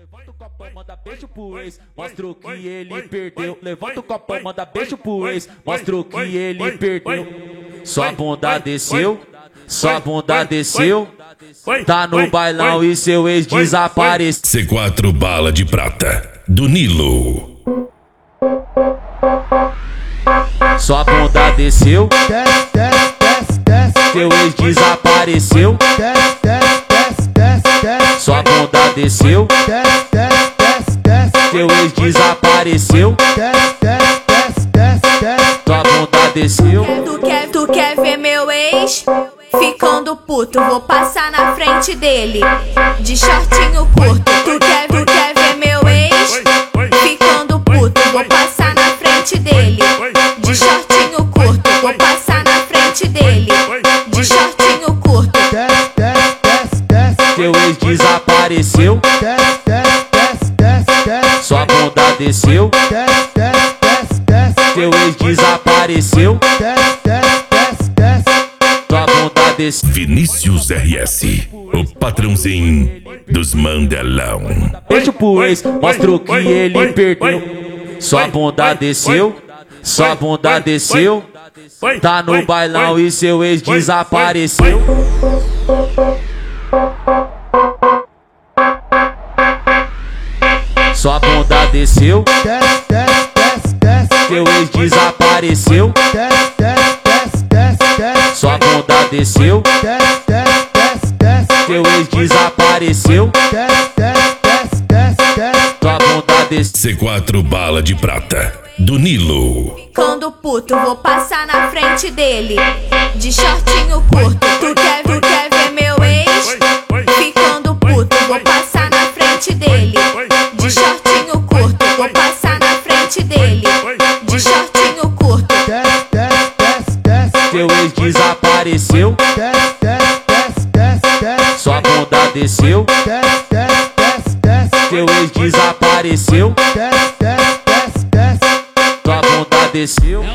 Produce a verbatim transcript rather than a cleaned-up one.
Levanta o copão, manda beijo pro ex, mostra o que ele perdeu. Levanta o copão, manda beijo pro ex, mostra o que ele perdeu. Sua bunda desceu, sua bunda desceu, tá no bailão e seu ex desapareceu. C quatro Bala de Prata, do Nilo. Sua bunda desceu, seu ex desapareceu. Sua bunda desceu, seu ex desapareceu. Sua bunda desceu. Tu quer, tu quer ver meu ex ficando puto? Vou passar na frente dele de shortinho curto. Tu quer, tu quer ver meu ex ficando puto? Vou passar na frente dele de shortinho curto. Vou passar na frente dele de shortinho curto. Seu ex desapareceu, sua bunda desceu. Seu ex desapareceu, sua bunda desceu. Vinícius R S, o patrãozinho dos Mandelão. Beijo pro ex, mostra o que ele perdeu. Sua bunda desceu, sua bunda desceu, tá no bailão e seu ex desapareceu. Sua bunda desceu, seu ex desapareceu. Sua bunda desceu, seu ex desapareceu. Sua bunda desceu. C quatro Bala de Prata, do Nilo. Ficando puto, vou passar na frente dele de shortinho curto. Tu quer, tu quer ver meu ex ficando puto? Vou passar na frente dele de shortinho curto. Vou passar na frente dele de shortinho curto. Seu ex desapareceu, sua bunda desceu. Seu ex desapareceu, sua bunda desceu.